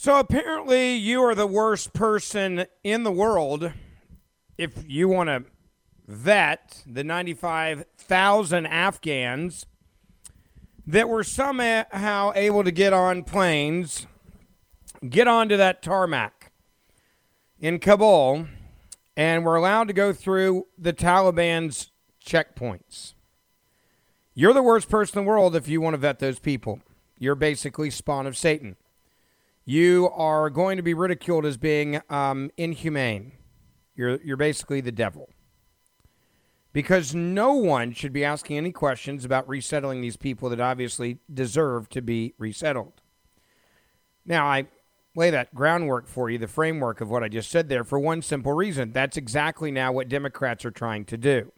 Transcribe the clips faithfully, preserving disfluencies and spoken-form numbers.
So apparently you are the worst person in the world if you want to vet the ninety-five thousand Afghans that were somehow able to get on planes, get onto that tarmac in Kabul, and were allowed to go through the Taliban's checkpoints. You're the worst person in the world if you want to vet those people. You're basically spawn of Satan. You are going to be ridiculed as being um, inhumane. You're you're basically the devil. Because no one should be asking any questions about resettling these people that obviously deserve to be resettled. Now, I lay that groundwork for you, the framework of what I just said there, for one simple reason. That's exactly now what Democrats are trying to do.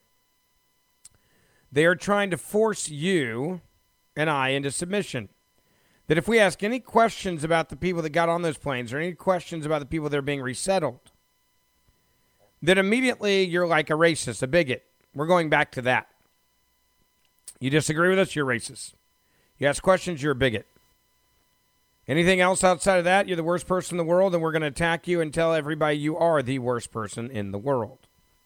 They are trying to force you and I into submission. That if we ask any questions about the people that got on those planes or any questions about the people that are being resettled, that immediately you're like a racist, a bigot. We're going back to that. You disagree with us, you're racist. You ask questions, you're a bigot. Anything else outside of that, you're the worst person in the world, and we're going to attack you and tell everybody you are the worst person in the world.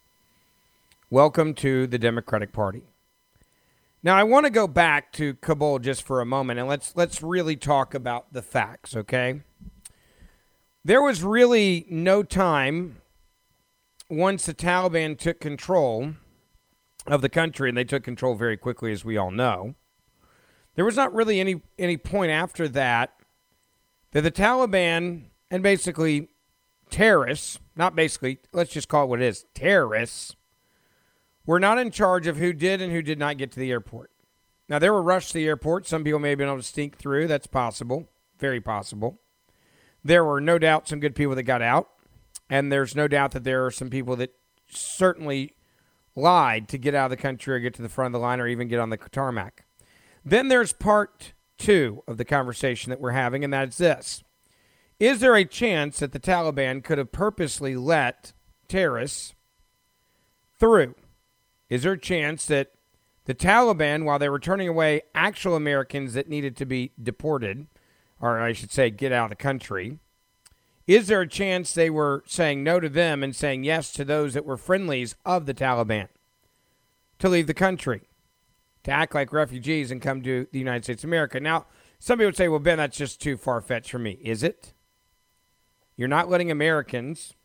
Welcome to the Democratic Party. Now, I want to go back to Kabul just for a moment, and let's let's really talk about the facts, okay? There was really no time once the Taliban took control of the country, and they took control very quickly, as we all know. There was not really any, any point after that that the Taliban and basically terrorists, not basically, let's just call it what it is, terrorists, were not in charge of who did and who did not get to the airport. Now, they were rushed to the airport. Some people may have been able to sneak through. That's possible. Very possible. There were no doubt some good people that got out. And there's no doubt that there are some people that certainly lied to get out of the country or get to the front of the line or even get on the tarmac. Then there's part two of the conversation that we're having, and that's this. Is there a chance that the Taliban could have purposely let terrorists through? Is there a chance that the Taliban, while they were turning away actual Americans that needed to be deported, or I should say get out of the country, is there a chance they were saying no to them and saying yes to those that were friendlies of the Taliban to leave the country, to act like refugees and come to the United States of America? Now, some people would say, well, Ben, that's just too far-fetched for me. Is it? You're not letting Americans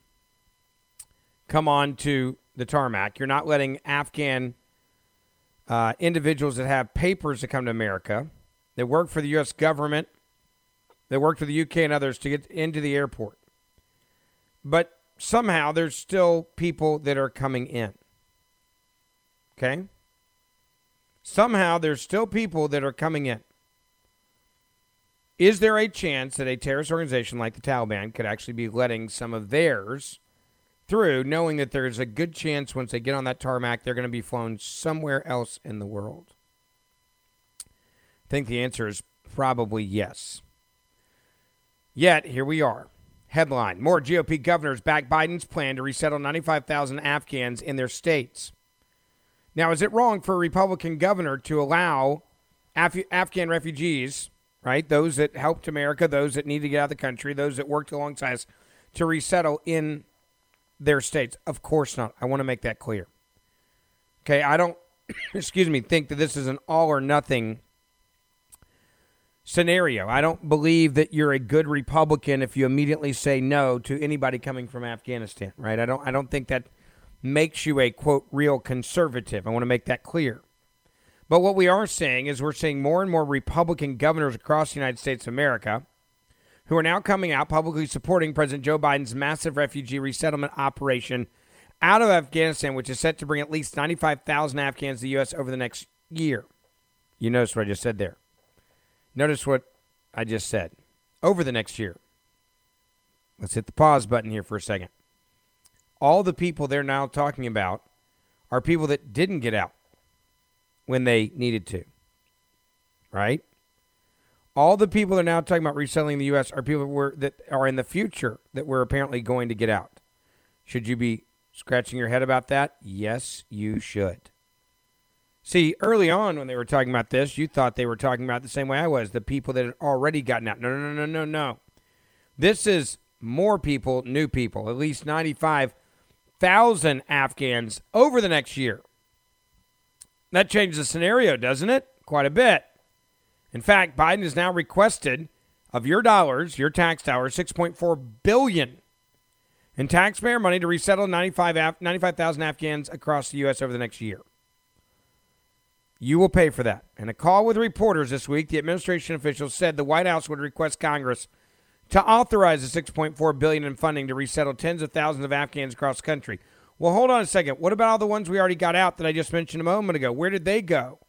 come on to the tarmac. You're not letting Afghan uh, individuals that have papers to come to America, that work for the U S government, that work for the U K and others to get into the airport. But somehow there's still people that are coming in. Okay? Somehow there's still people that are coming in. Is there a chance that a terrorist organization like the Taliban could actually be letting some of theirs through, knowing that there's a good chance once they get on that tarmac, they're going to be flown somewhere else in the world? I think the answer is probably yes. Yet, here we are. Headline: more G O P governors back Biden's plan to resettle ninety-five thousand Afghans in their states. Now, is it wrong for a Republican governor to allow Af- Afghan refugees, right, those that helped America, those that need to get out of the country, those that worked alongside us, to resettle in their states? Of course not. I want to make that clear. Okay, I don't, excuse me, think that this is an all or nothing scenario. I don't believe that you're a good Republican if you immediately say no to anybody coming from Afghanistan, right? I don't I don't think that makes you a, quote, real conservative. I want to make that clear. But what we are saying is we're seeing more and more Republican governors across the United States of America who are now coming out publicly supporting President Joe Biden's massive refugee resettlement operation out of Afghanistan, which is set to bring at least ninety-five thousand Afghans to the U S over the next year. You notice what I just said there. Notice what I just said. Over the next year. Let's hit the pause button here for a second. All the people they're now talking about are people that didn't get out when they needed to. Right? All the people that are now talking about resettling the U S are people that, were, that are in the future that we're apparently going to get out. Should you be scratching your head about that? Yes, you should. See, early on when they were talking about this, you thought they were talking about it the same way I was, the people that had already gotten out. No, no, no, no, no, no. This is more people, new people, at least ninety-five thousand Afghans over the next year. That changes the scenario, doesn't it? Quite a bit. In fact, Biden has now requested of your dollars, your tax dollars, six point four billion dollars in taxpayer money to resettle ninety-five thousand Afghans across the U S over the next year. You will pay for that. In a call with reporters this week, the administration officials said the White House would request Congress to authorize the six point four billion dollars in funding to resettle tens of thousands of Afghans across the country. Well, hold on a second. What about all the ones we already got out that I just mentioned a moment ago? Where did they go?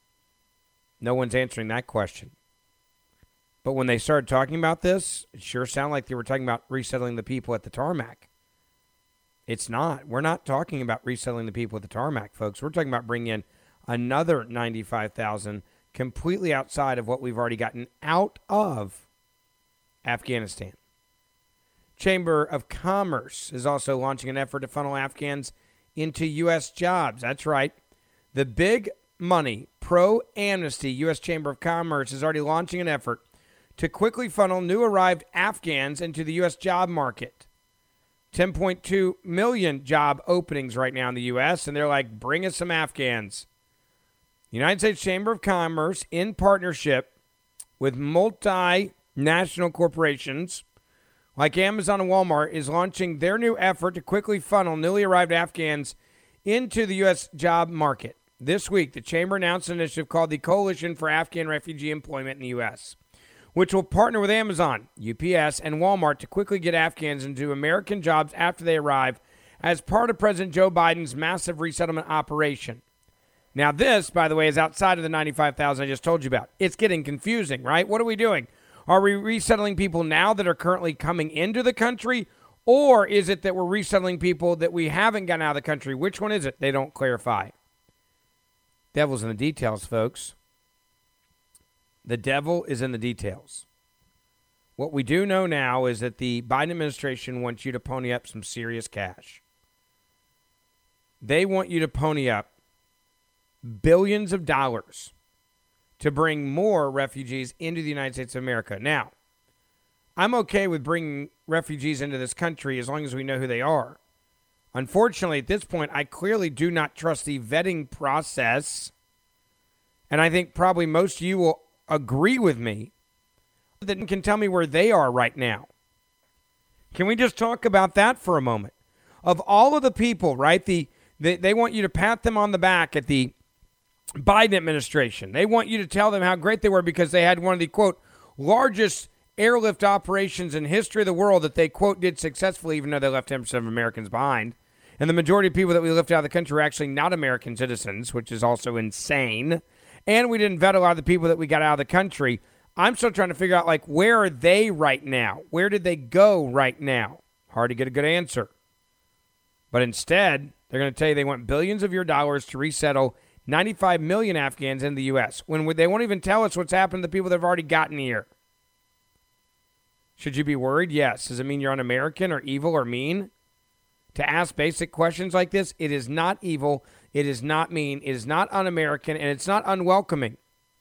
No one's answering that question. But when they started talking about this, it sure sounded like they were talking about resettling the people at the tarmac. It's not. We're not talking about resettling the people at the tarmac, folks. We're talking about bringing in another ninety-five thousand completely outside of what we've already gotten out of Afghanistan. Chamber of Commerce is also launching an effort to funnel Afghans into U S jobs. That's right. The big money pro-amnesty U S Chamber of Commerce is already launching an effort to quickly funnel new arrived Afghans into the U S job market. ten point two million job openings right now in the U S, and they're like, bring us some Afghans. The United States Chamber of Commerce, in partnership with multinational corporations like Amazon and Walmart, is launching their new effort to quickly funnel newly arrived Afghans into the U S job market. This week, the Chamber announced an initiative called the Coalition for Afghan Refugee Employment in the U S, which will partner with Amazon, U P S, and Walmart to quickly get Afghans into American jobs after they arrive as part of President Joe Biden's massive resettlement operation. Now, this, by the way, is outside of the ninety-five thousand I just told you about. It's getting confusing, right? What are we doing? Are we resettling people now that are currently coming into the country, or is it that we're resettling people that we haven't gotten out of the country? Which one is it? They don't clarify. Devil's in the details, folks. The devil is in the details. What we do know now is that the Biden administration wants you to pony up some serious cash. They want you to pony up billions of dollars to bring more refugees into the United States of America. Now, I'm okay with bringing refugees into this country as long as we know who they are. Unfortunately, at this point, I clearly do not trust the vetting process, and I think probably most of you will agree with me that can tell me where they are right now. Can we just talk about that for a moment? Of all of the people, right, the, the they want you to pat them on the back at the Biden administration. They want you to tell them how great they were because they had one of the, quote, largest airlift operations in history of the world that they, quote, did successfully, even though they left ten percent of Americans behind. And the majority of people that we lifted out of the country are actually not American citizens, which is also insane. And we didn't vet a lot of the people that we got out of the country. I'm still trying to figure out, like, where are they right now? Where did they go right now? Hard to get a good answer. But instead, they're going to tell you they want billions of your dollars to resettle ninety-five million Afghans in the U S when they won't even tell us what's happened to the people that have already gotten here. Should you be worried? Yes. Does it mean you're un-American or evil or mean? To ask basic questions like this, it is not evil, it is not mean, it is not un-American, and it's not unwelcoming.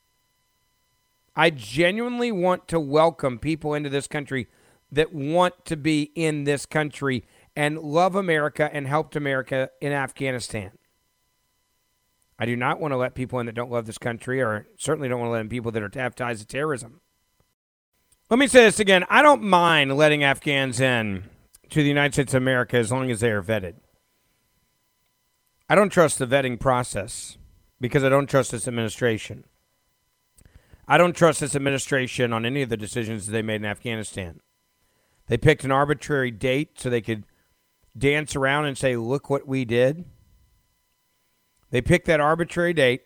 I genuinely want to welcome people into this country that want to be in this country and love America and helped America in Afghanistan. I do not want to let people in that don't love this country, or certainly don't want to let in people that are have ties to terrorism. Let me say this again. I don't mind letting Afghans in to the United States of America as long as they are vetted. I don't trust the vetting process because I don't trust this administration. I don't trust this administration on any of the decisions that they made in Afghanistan. They picked an arbitrary date so they could dance around and say, look what we did. They picked that arbitrary date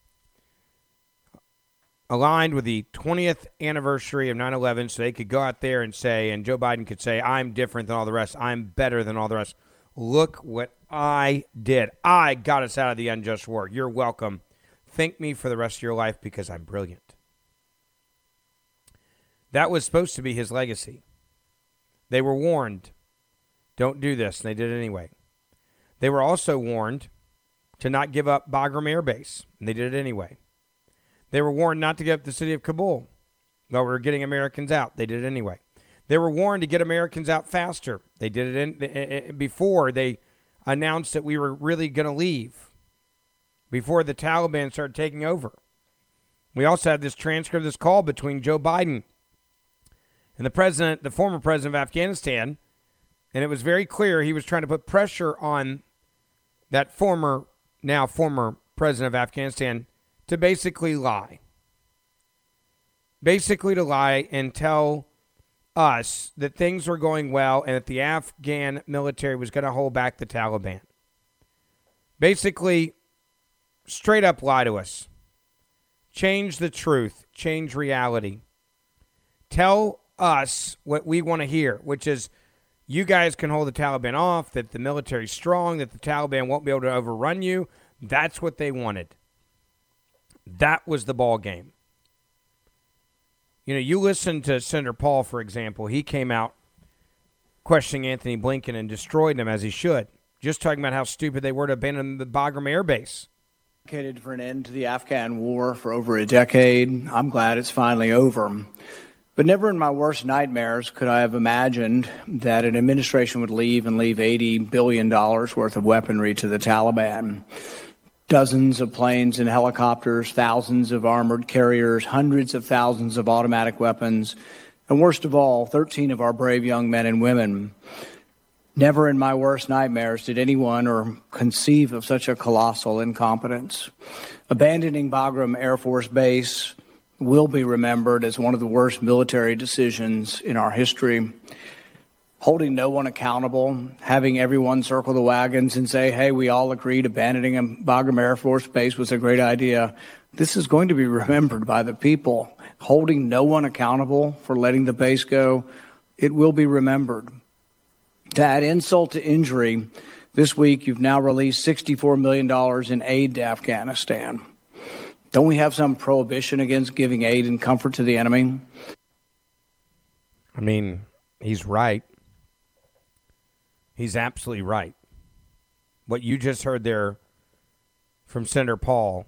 aligned with the twentieth anniversary of nine eleven so they could go out there and say, and Joe Biden could say, I'm different than all the rest. I'm better than all the rest. Look what I did. I got us out of the unjust war. You're welcome. Thank me for the rest of your life because I'm brilliant. That was supposed to be his legacy. They were warned, don't do this, and they did it anyway. They were also warned to not give up Bagram Air Base, and they did it anyway. They were warned not to give up the city of Kabul while we were getting Americans out. They did it anyway. They were warned to get Americans out faster. They did it in, before they announced that we were really going to leave, before the Taliban started taking over. We also had this transcript of this call between Joe Biden and the president, the former president of Afghanistan, and it was very clear he was trying to put pressure on that former, now former president of Afghanistan to basically lie. Basically to lie and tell us that things were going well and that the Afghan military was going to hold back the Taliban. Basically, straight up lie to us. Change the truth. Change reality. Tell us what we want to hear, which is you guys can hold the Taliban off, that the military's strong, that the Taliban won't be able to overrun you. That's what they wanted. That was the ball game. You know, you listen to Senator Paul, for example. He came out questioning Anthony Blinken and destroyed him, as he should. Just talking about how stupid they were to abandon the Bagram Air Base. Advocated for an end to the Afghan war for over a decade. I'm glad it's finally over. But never in my worst nightmares could I have imagined that an administration would leave and leave eighty billion dollars worth of weaponry to the Taliban. Dozens of planes and helicopters, thousands of armored carriers, hundreds of thousands of automatic weapons, and worst of all, thirteen of our brave young men and women. Never in my worst nightmares did anyone or conceive of such a colossal incompetence. Abandoning Bagram Air Force Base will be remembered as one of the worst military decisions in our history. Holding no one accountable, having everyone circle the wagons and say, hey, we all agreed abandoning Bagram Air Force Base was a great idea. This is going to be remembered by the people. Holding no one accountable for letting the base go, it will be remembered. To add insult to injury, this week you've now released sixty-four million dollars in aid to Afghanistan. Don't we have some prohibition against giving aid and comfort to the enemy? I mean, he's right. He's absolutely right. What you just heard there from Senator Paul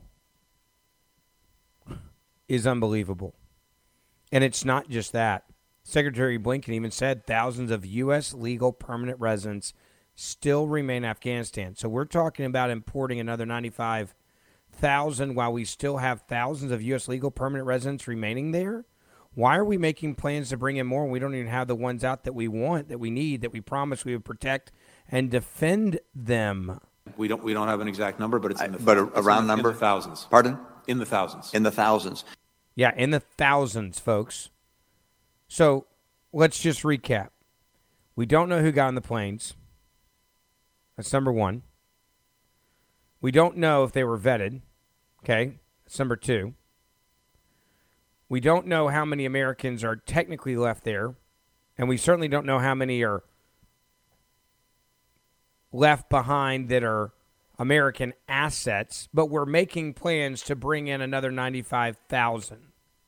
is unbelievable. And it's not just that. Secretary Blinken even said thousands of U S legal permanent residents still remain in Afghanistan. So we're talking about importing another ninety-five thousand while we still have thousands of U S legal permanent residents remaining there? Why are we making plans to bring in more when we don't even have the ones out that we want, that we need, that we promised we would protect and defend them? We don't we don't have an exact number, but it's in the, I, but a, a round in, number? In the thousands. Pardon? In the thousands. In the thousands. Yeah, in the thousands, folks. So let's just recap. We don't know who got on the planes. That's number one. We don't know if they were vetted. Okay, that's number two. We don't know how many Americans are technically left there, and we certainly don't know how many are left behind that are American assets, but we're making plans to bring in another ninety-five thousand.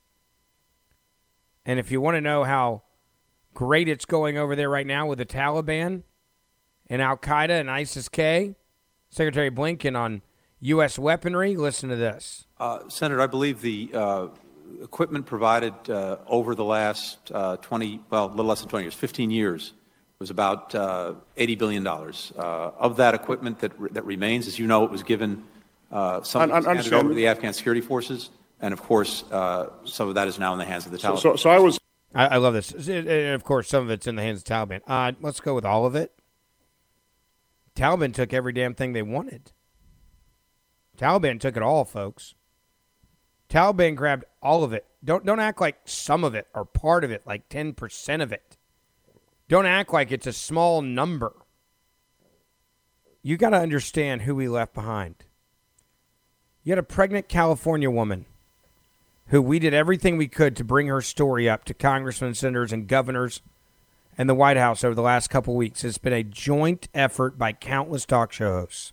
And if you want to know how great it's going over there right now with the Taliban and Al-Qaeda and ISIS-K, Secretary Blinken on U S weaponry, listen to this. Uh, Senator, I believe the uh, equipment provided uh, over the last uh, twenty, well, a little less than twenty years, fifteen years, was about uh, eighty billion dollars. Uh, of that equipment that re- that remains, as you know, it was given, uh, some was handed over to the Afghan security forces, and of course, uh, some of that is now in the hands of the Taliban. So, so, so I was. I, I love this. And of course, some of it's in the hands of the Taliban. Uh, let's go with all of it. Taliban took every damn thing they wanted. Taliban took it all, folks. Taliban grabbed all of it. Don't don't act like some of it or part of it, like ten percent of it. Don't act like it's a small number. You got to understand who we left behind. You had a pregnant California woman who we did everything we could to bring her story up to congressmen, senators, and governors and the White House over the last couple weeks. It's been a joint effort by countless talk show hosts.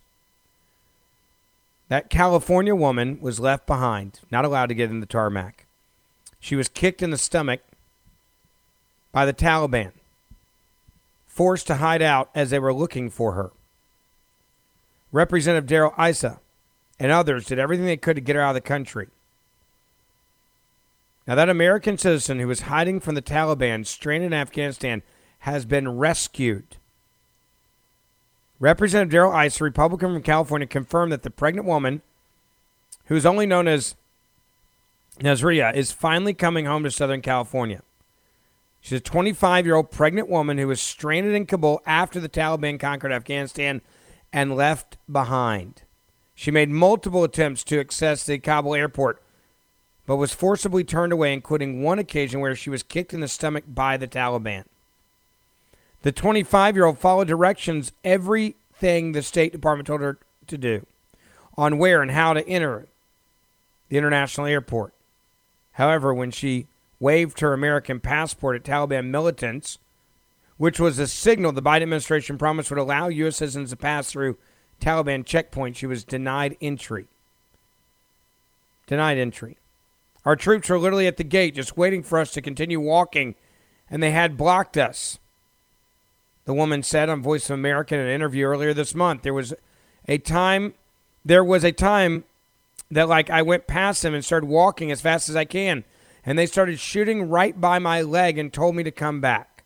That California woman was left behind, not allowed to get in the tarmac. She was kicked in the stomach by the Taliban, forced to hide out as they were looking for her. Representative Darrell Issa and others did everything they could to get her out of the country. Now, that American citizen who was hiding from the Taliban, stranded in Afghanistan, has been rescued. Representative Darrell Issa, Republican from California, confirmed that the pregnant woman, who is only known as Nazria, is finally coming home to Southern California. She's a twenty-five-year-old pregnant woman who was stranded in Kabul after the Taliban conquered Afghanistan and left behind. She made multiple attempts to access the Kabul airport, but was forcibly turned away, including one occasion where she was kicked in the stomach by the Taliban. The twenty-five-year-old followed directions, everything the State Department told her to do, on where and how to enter the international airport. However, when she waved her American passport at Taliban militants, which was a signal the Biden administration promised would allow U S citizens to pass through Taliban checkpoints, she was denied entry. Denied entry. Our troops were literally at the gate just waiting for us to continue walking, and they had blocked us, the woman said on Voice of America in an interview earlier this month. There was a time, there was a time that like I went past them and started walking as fast as I can, and they started shooting right by my leg and told me to come back.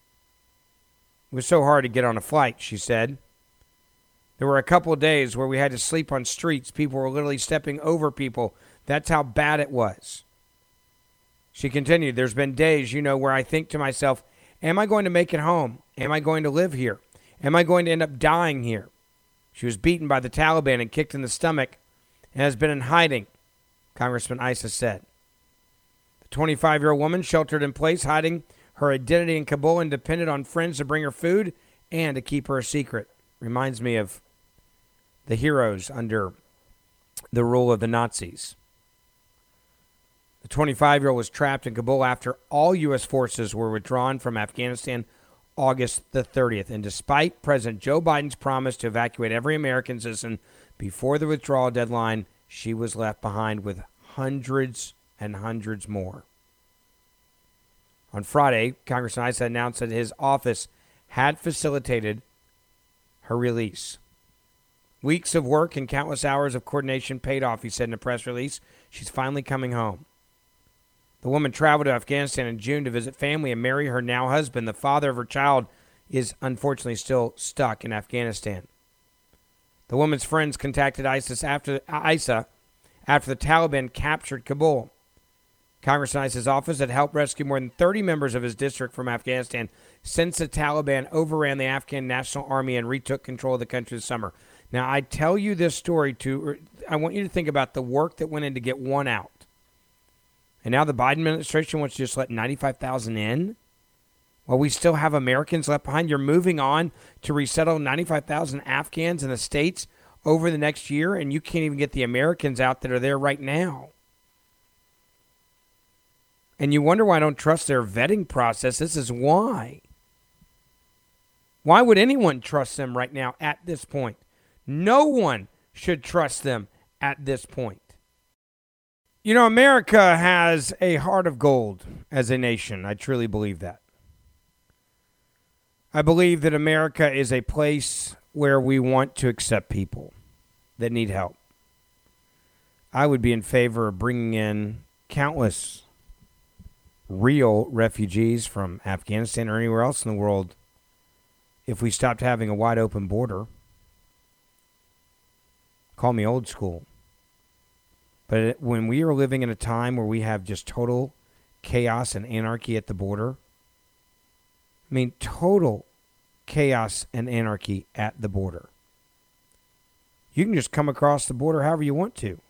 It was so hard to get on a flight, she said. There were a couple of days where we had to sleep on streets. People were literally stepping over people. That's how bad it was. She continued, there's been days, you know, where I think to myself, am I going to make it home? Am I going to live here? Am I going to end up dying here? She was beaten by the Taliban and kicked in the stomach and has been in hiding, Congressman Issa said. The twenty-five-year-old woman sheltered in place, hiding her identity in Kabul and depended on friends to bring her food and to keep her a secret. Reminds me of the heroes under the rule of the Nazis. The twenty-five-year-old was trapped in Kabul after all U S forces were withdrawn from Afghanistan August the thirtieth. And despite President Joe Biden's promise to evacuate every American citizen before the withdrawal deadline, she was left behind with hundreds and hundreds more. On Friday, Congressman Issa announced that his office had facilitated her release. Weeks of work and countless hours of coordination paid off, he said in a press release. She's finally coming home. The woman traveled to Afghanistan in June to visit family and marry her now husband. The father of her child is unfortunately still stuck in Afghanistan. The woman's friends contacted ISIS after, Issa after the Taliban captured Kabul. Congressman Issa's office had helped rescue more than thirty members of his district from Afghanistan since the Taliban overran the Afghan National Army and retook control of the country this summer. Now, I tell you this story to, I want you to think about the work that went in to get one out. And now the Biden administration wants to just let ninety-five thousand in? While we still have Americans left behind, you're moving on to resettle ninety-five thousand Afghans in the States over the next year, and you can't even get the Americans out that are there right now. And you wonder why I don't trust their vetting process. This is why. Why would anyone trust them right now at this point? No one should trust them at this point. You know, America has a heart of gold as a nation. I truly believe that. I believe that America is a place where we want to accept people that need help. I would be in favor of bringing in countless real refugees from Afghanistan or anywhere else in the world if we stopped having a wide open border. Call me old school. But when we are living in a time where we have just total chaos and anarchy at the border, I mean, total chaos and anarchy at the border. You can just come across the border however you want to.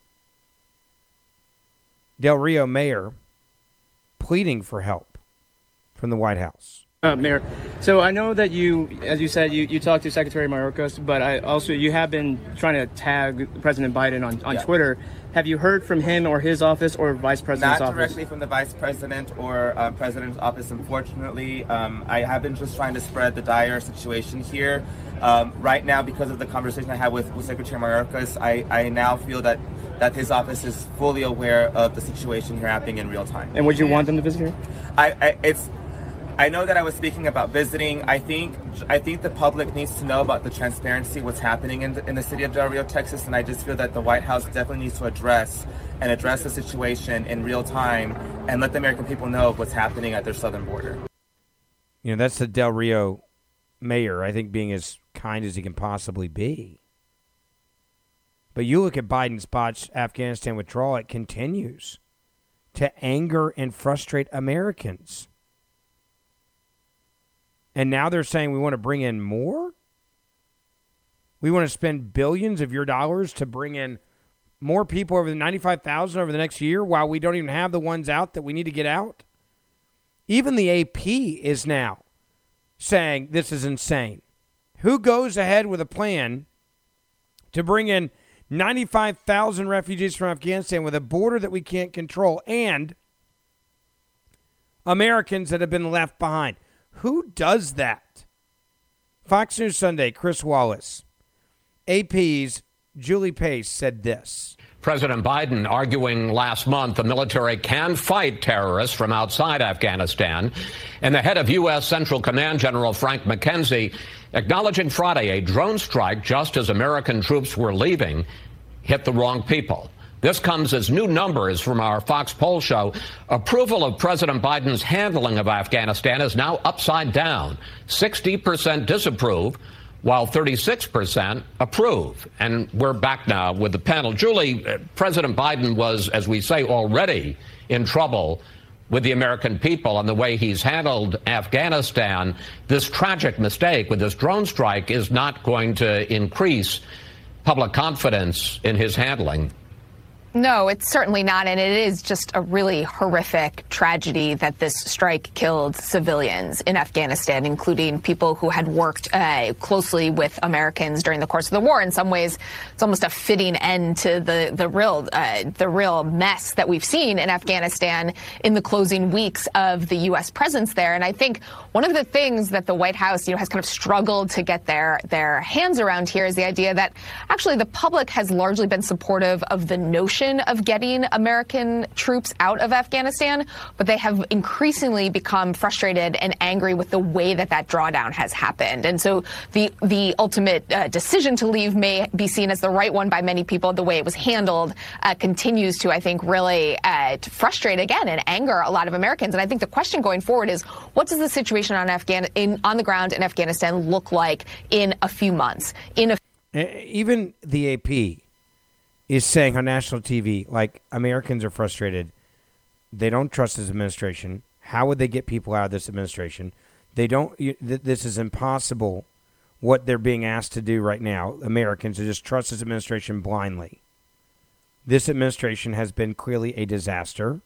Del Rio mayor pleading for help from the White House. Uh, Mayor, so I know that you, as you said, you, you talked to Secretary Mayorkas, but I also, you have been trying to tag President Biden on, on yeah. Twitter. Have you heard from him or his office or Vice President's Not office? Not directly from the Vice President or uh, President's office, unfortunately. Um, I have been just trying to spread the dire situation here. Um, right now, because of the conversation I had with, with Secretary Mayorkas, I, I now feel that, that his office is fully aware of the situation here happening in real time. And would you want them to visit here? I, I it's... I know that I was speaking about visiting. I think I think the public needs to know about the transparency, what's happening in the, in the city of Del Rio, Texas, and I just feel that the White House definitely needs to address and address the situation in real time and let the American people know of what's happening at their southern border. You know, that's the Del Rio mayor, I think, being as kind as he can possibly be. But you look at Biden's botched Afghanistan withdrawal, it continues to anger and frustrate Americans. And now they're saying we want to bring in more? We want to spend billions of your dollars to bring in more people over the ninety-five thousand over the next year while we don't even have the ones out that we need to get out? Even the A P is now saying this is insane. Who goes ahead with a plan to bring in ninety-five thousand refugees from Afghanistan with a border that we can't control and Americans that have been left behind? Who does that? Fox News Sunday, Chris Wallace. A P's Julie Pace said this. President Biden arguing last month the military can fight terrorists from outside Afghanistan, and the head of U S. Central Command, General Frank McKenzie, acknowledging Friday a drone strike just as American troops were leaving hit the wrong people. This comes as new numbers from our Fox poll show approval of President Biden's handling of Afghanistan is now upside down. sixty percent disapprove, while thirty-six percent approve. And we're back now with the panel. Julie, President Biden was, as we say, already in trouble with the American people on the way he's handled Afghanistan. This tragic mistake with this drone strike is not going to increase public confidence in his handling. No, it's certainly not. And it is just a really horrific tragedy that this strike killed civilians in Afghanistan, including people who had worked uh, closely with Americans during the course of the war. In some ways, it's almost a fitting end to the, the real uh, the real mess that we've seen in Afghanistan in the closing weeks of the U S presence there. And I think one of the things that the White House, you know, has kind of struggled to get their, their hands around here is the idea that actually the public has largely been supportive of the notion of getting American troops out of Afghanistan, but they have increasingly become frustrated and angry with the way that that drawdown has happened. And so the the ultimate uh, decision to leave may be seen as the right one by many people. The way it was handled uh, continues to, I think, really uh, to frustrate again and anger a lot of Americans. And I think the question going forward is, what does the situation on Afghan in on the ground in Afghanistan look like in a few months? In a even the A P is saying on national T V, like, Americans are frustrated. They don't trust this administration. How would they get people out of this administration? They don't. This is impossible, what they're being asked to do right now, Americans, to just trust this administration blindly. This administration has been clearly a disaster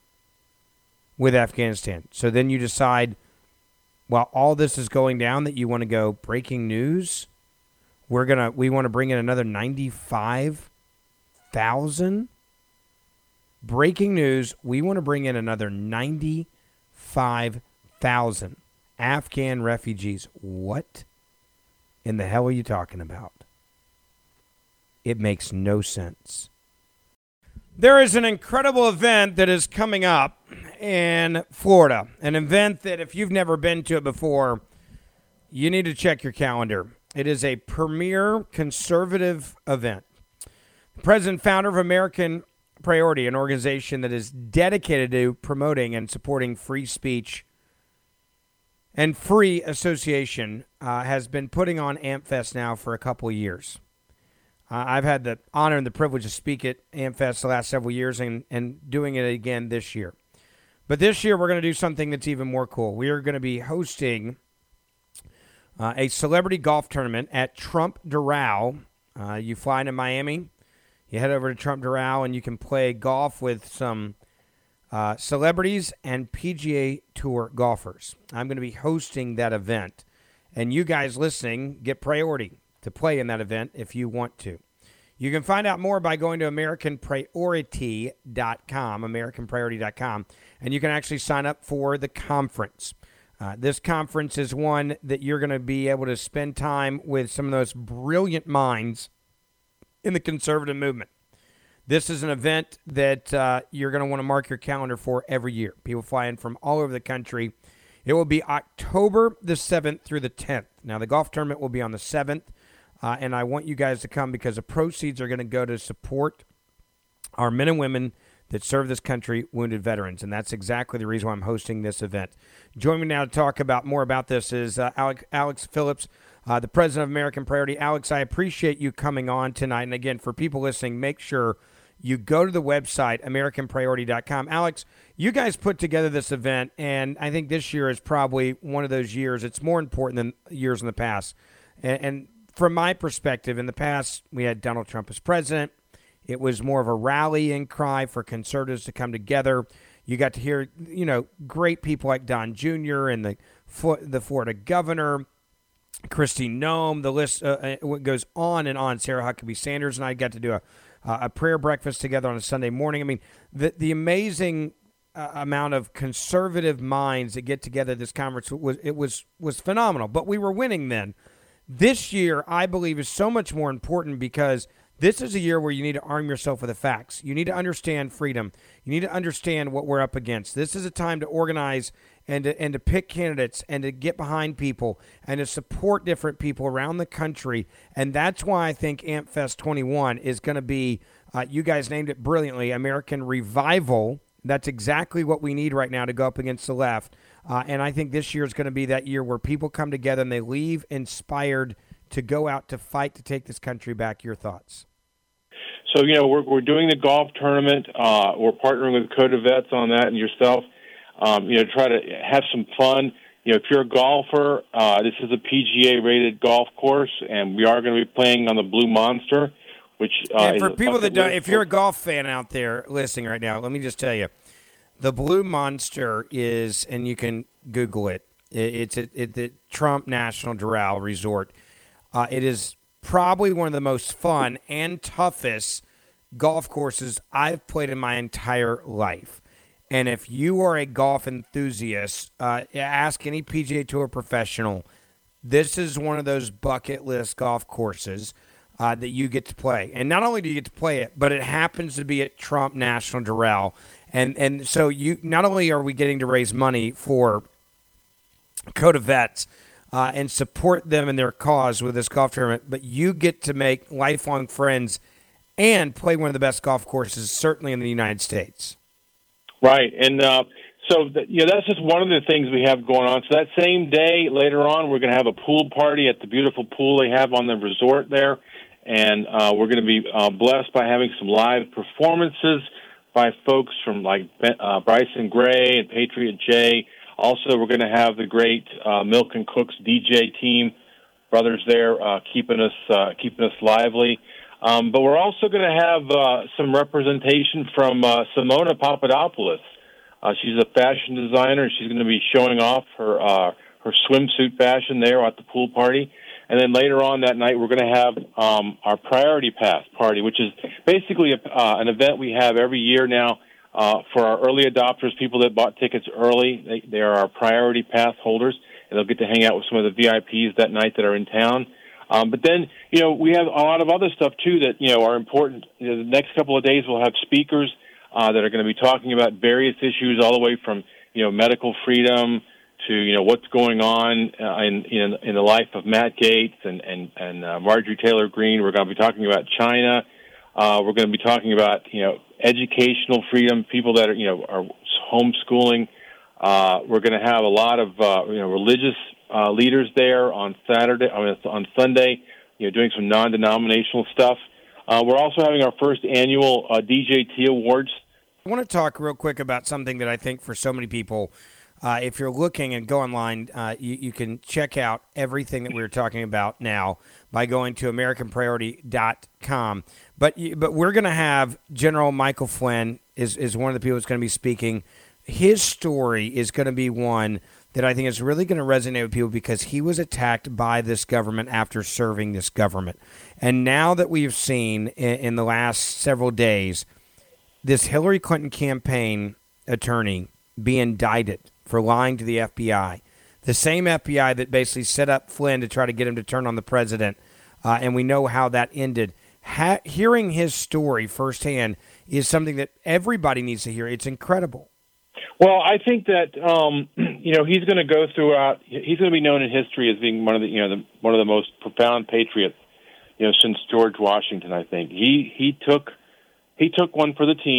with Afghanistan. So then you decide, while all this is going down, that you want to go breaking news. We're gonna. We want to bring in another ninety-five thousand. Breaking news, we want to bring in another ninety-five thousand Afghan refugees. What in the hell are you talking about? It makes no sense. There is an incredible event that is coming up in Florida, an event that if you've never been to it before, you need to check your calendar. It is a premier conservative event. President founder of American Priority, an organization that is dedicated to promoting and supporting free speech and free association, uh, has been putting on AmpFest now for a couple of years. Uh, I've had the honor and the privilege to speak at AmpFest the last several years and, and doing it again this year. But this year we're going to do something that's even more cool. We are going to be hosting uh, a celebrity golf tournament at Trump Doral. Uh, you fly into Miami. You head over to Trump Doral, and you can play golf with some uh, celebrities and P G A Tour golfers. I'm going to be hosting that event, and you guys listening get priority to play in that event if you want to. You can find out more by going to American Priority dot com, American Priority dot com, and you can actually sign up for the conference. Uh, this conference is one that you're going to be able to spend time with some of those brilliant minds in the conservative movement. This is an event that uh, you're going to want to mark your calendar for every year. People fly in from all over the country. It will be October the seventh through the tenth. Now, the golf tournament will be on the seventh, uh, and I want you guys to come because the proceeds are going to go to support our men and women that serve this country, wounded veterans. And that's exactly the reason why I'm hosting this event. Joining me now to talk about more about this is uh, Alex, Alex Phillips, uh, the president of American Priority. Alex, I appreciate you coming on tonight. And again, for people listening, make sure you go to the website, American Priority dot com. Alex, you guys put together this event, and I think this year is probably one of those years. It's more important than years in the past. And, and from my perspective, in the past, we had Donald Trump as president. It was more of a rallying cry for conservatives to come together. You got to hear, you know, great people like Don Junior and the the Florida governor, Kristi Noem. The list uh, goes on and on. Sarah Huckabee Sanders and I got to do a Uh, a prayer breakfast together on a Sunday morning. I mean, the the amazing uh, amount of conservative minds that get together at this conference was it was was phenomenal. But we were winning then. This year, I believe, is so much more important because this is a year where you need to arm yourself with the facts. You need to understand freedom. You need to understand what we're up against. This is a time to organize and to, and to pick candidates and to get behind people and to support different people around the country. And that's why I think AmpFest twenty-one is going to be, uh, you guys named it brilliantly, American Revival. That's exactly what we need right now to go up against the left. Uh, and I think this year is going to be that year where people come together and they leave inspired to go out to fight to take this country back. Your thoughts? So, you know, we're, we're doing the golf tournament. Uh, we're partnering with Code of Vets on that and yourself, um, you know, try to have some fun. You know, if you're a golfer, uh, this is a P G A-rated golf course, and we are going to be playing on the Blue Monster, which uh, and for is people that don't, if you're a for- golf fan out there listening right now, let me just tell you, the Blue Monster is, and you can Google it, it's at, at the Trump National Doral Resort. Uh, it is probably one of the most fun and toughest golf courses I've played in my entire life. And if you are a golf enthusiast, uh, ask any P G A Tour professional. This is one of those bucket list golf courses uh, that you get to play. And not only do you get to play it, but it happens to be at Trump National Doral. And and so you not only are we getting to raise money for Code of Vets uh, and support them in their cause with this golf tournament, but you get to make lifelong friends and play one of the best golf courses, certainly in the United States. Right, and uh, so the, you know that's just one of the things we have going on. So that same day, later on, we're going to have a pool party at the beautiful pool they have on the resort there, and uh, we're going to be uh, blessed by having some live performances by folks from like uh, Bryson Gray and Patriot J. Also, we're going to have the great uh, Milk and Cooks D J team brothers there uh, keeping us uh, keeping us lively. Um, but we're also going to have uh, some representation from uh, Simona Papadopoulos. Uh, she's a fashion designer. She's going to be showing off her uh, her swimsuit fashion there at the pool party. And then later on that night, we're going to have um, our Priority Pass party, which is basically a, uh, an event we have every year now uh, for our early adopters, people that bought tickets early. They, they are our Priority Pass holders, and they'll get to hang out with some of the V I Ps that night that are in town. Um, but then, you know, we have a lot of other stuff, too, that, you know, are important. You know, the next couple of days we'll have speakers uh, that are going to be talking about various issues all the way from, you know, medical freedom to, you know, what's going on uh, in, in in the life of Matt Gaetz and, and, and uh, Marjorie Taylor Greene. We're going to be talking about China. Uh, we're going to be talking about, you know, educational freedom, people that are, you know, are homeschooling. Uh, we're going to have a lot of, uh, you know, religious Uh, leaders there on Saturday, I mean, on Sunday, you know, doing some non-denominational stuff. Uh, we're also having our first annual uh, D J T Awards. I want to talk real quick about something that I think for so many people, uh, if you're looking and go online, uh, you, you can check out everything that we were talking about now by going to American Priority dot com. But you, but we're going to have General Michael Flynn is, is one of the people that's going to be speaking. His story is going to be one that I think is really going to resonate with people because he was attacked by this government after serving this government. And now that we've seen in, in the last several days, this Hillary Clinton campaign attorney be indicted for lying to the F B I, the same F B I that basically set up Flynn to try to get him to turn on the president, uh, and we know how that ended. Ha- hearing his story firsthand is something that everybody needs to hear. It's incredible. Well, I think that um, you know he's going to go throughout. He's going to be known in history as being one of the you know the, one of the most profound patriots, you know, since George Washington. I think he he took he took one for the team.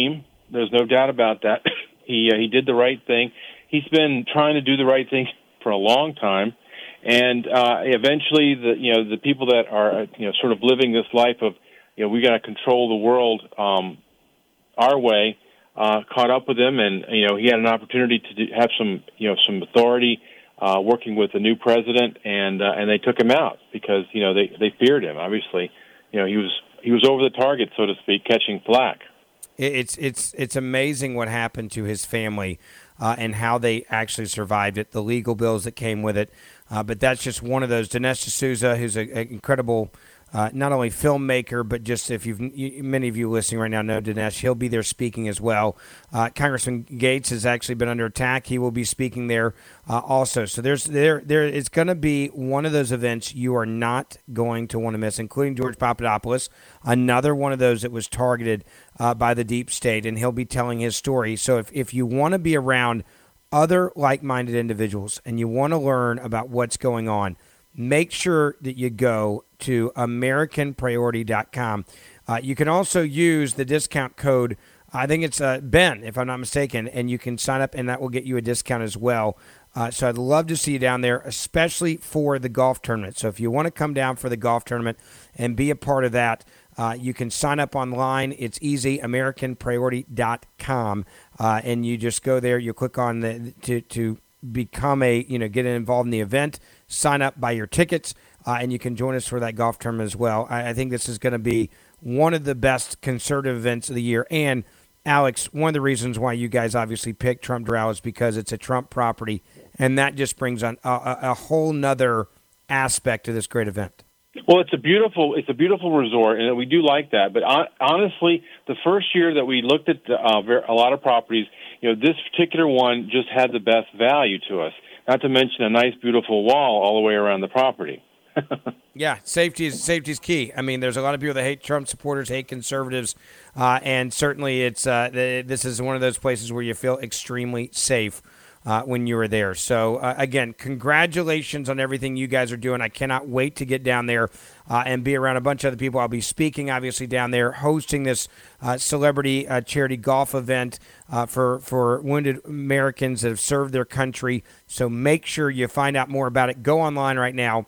There's no doubt about that. he uh, he did the right thing. He's been trying to do the right thing for a long time, and uh, eventually, the you know the people that are you know sort of living this life of you know we got to control the world um, our way uh, caught up with him, and you know he had an opportunity to do, have some you know some authority uh, working with the new president, and uh, and they took him out because you know they they feared him. Obviously, you know he was he was over the target, so to speak, catching flack. It's it's it's amazing what happened to his family uh, and how they actually survived it, the legal bills that came with it. Uh, but that's just one of those. Dinesh D'Souza, who's an incredible uh, not only filmmaker, but just if you've you, many of you listening right now know Dinesh, he'll be there speaking as well. Uh, Congressman Gates has actually been under attack. He will be speaking there uh, also. So there's there there it's going to be one of those events you are not going to want to miss, including George Papadopoulos, another one of those that was targeted uh, by the deep state, and he'll be telling his story. So if if you want to be around other like-minded individuals and you want to learn about what's going on, make sure that you go to American Priority dot com. Uh, you can also use the discount code, I think it's uh, Ben, if I'm not mistaken, and you can sign up, and that will get you a discount as well. Uh, so I'd love to see you down there, especially for the golf tournament. So if you want to come down for the golf tournament and be a part of that, uh, you can sign up online. It's easy, American Priority dot com, uh, and you just go there. You click on the to to become a you know get involved in the event. Sign up, buy your tickets, uh, and you can join us for that golf tournament as well. I, I think this is going to be one of the best conservative events of the year. And, Alex, one of the reasons why you guys obviously picked Trump Doral is because it's a Trump property, and that just brings on a, a, a whole nother aspect to this great event. Well, it's a beautiful it's a beautiful resort, and we do like that. But on, honestly, the first year that we looked at the, uh, a lot of properties, you know, this particular one just had the best value to us. Not to mention a nice, beautiful wall all the way around the property. Yeah, safety is safety is key. I mean, there's a lot of people that hate Trump supporters, hate conservatives, uh, and certainly it's uh, this is one of those places where you feel extremely safe uh, when you are there. So, uh, again, congratulations on everything you guys are doing. I cannot wait to get down there uh, and be around a bunch of other people. I'll be speaking, obviously, down there, hosting this uh, celebrity uh, charity golf event uh, for, for wounded Americans that have served their country. So make sure you find out more about it. Go online right now,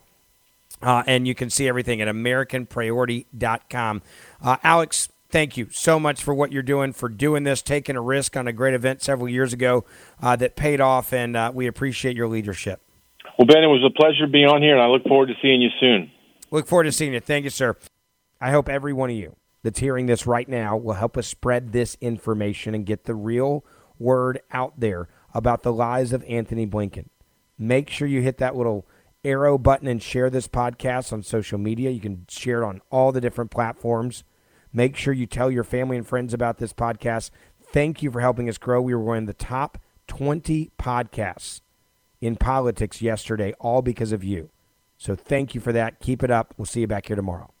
uh, and you can see everything at American Priority dot com. Uh, Alex, thank you so much for what you're doing, for doing this, taking a risk on a great event several years ago uh, that paid off, and uh, we appreciate your leadership. Well, Ben, it was a pleasure being on here, and I look forward to seeing you soon. Look forward to seeing you. Thank you, sir. I hope every one of you that's hearing this right now will help us spread this information and get the real word out there about the lies of Anthony Blinken. Make sure you hit that little arrow button and share this podcast on social media. You can share it on all the different platforms. Make sure you tell your family and friends about this podcast. Thank you for helping us grow. We were one of the top twenty podcasts in politics yesterday, all because of you. So thank you for that. Keep it up. We'll see you back here tomorrow.